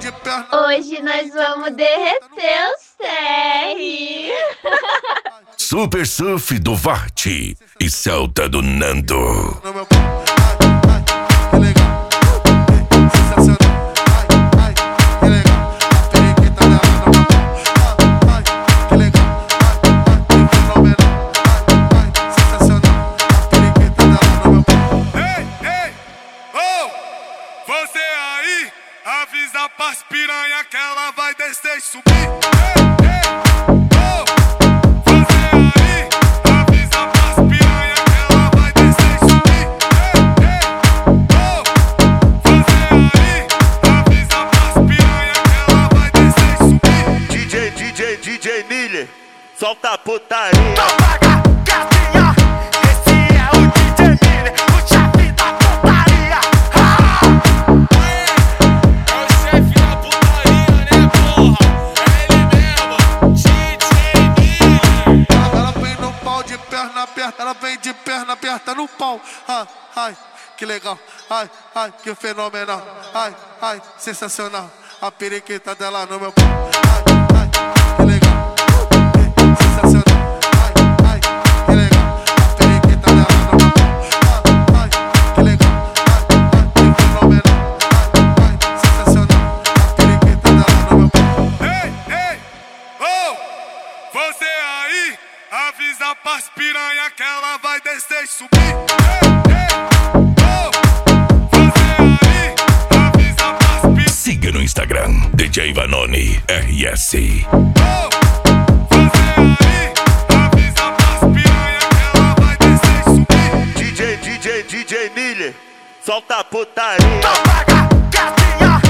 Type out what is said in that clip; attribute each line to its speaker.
Speaker 1: de perna.
Speaker 2: Hoje nós vamos derreter o Serri.
Speaker 3: Super Surf do Varte e Celta do Nando.
Speaker 1: No meu pau, que legal, sensacional. Que legal, a periquita dela no meu pau. Que legal, que fenomenal. Sensacional, a periquita dela no meu pau.
Speaker 4: Ei, oh, você aí, avisa pras piranha que ela vai descer e subir. Oh, você aí, avisa pras piranha que ela vai descer e subir. Oh, você aí, avisa pras piranha que ela vai descer e subir.
Speaker 5: DJ Miller, solta a putaria.
Speaker 1: Ela vem de perna aberta no pau. Que legal. Que fenomenal. Sensacional. A periquita dela no meu pau. Que legal. Sensacional. Que legal. A periquita dela no meu pau. Que legal. Que fenomenal. Sensacional. A periquita dela no meu pau.
Speaker 4: Ei, oh, você aí, avisa pras piranha que ela vai descer e subir. Oh, você aí, avisa pras piranha.
Speaker 3: Siga no Instagram, DJ Vanoni RS.
Speaker 4: Oh, você aí, avisa pras piranha que ela vai descer e subir.
Speaker 5: DJ Miller, solta a putaria.
Speaker 6: Gatinha,